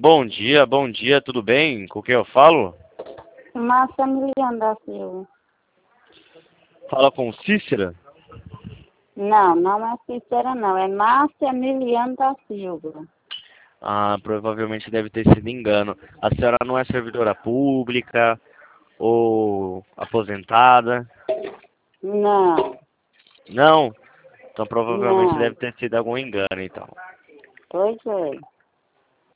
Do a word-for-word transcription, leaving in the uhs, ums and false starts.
Bom dia, bom dia, tudo bem? Com quem eu falo? Márcia Miliano da Silva. Fala com Cícera? Não, não é Cícera não, é Márcia Miliano da Silva. Ah, provavelmente deve ter sido engano. A senhora não é servidora pública ou aposentada? Não, Não? Então provavelmente não, deve ter sido algum engano, então. pois é.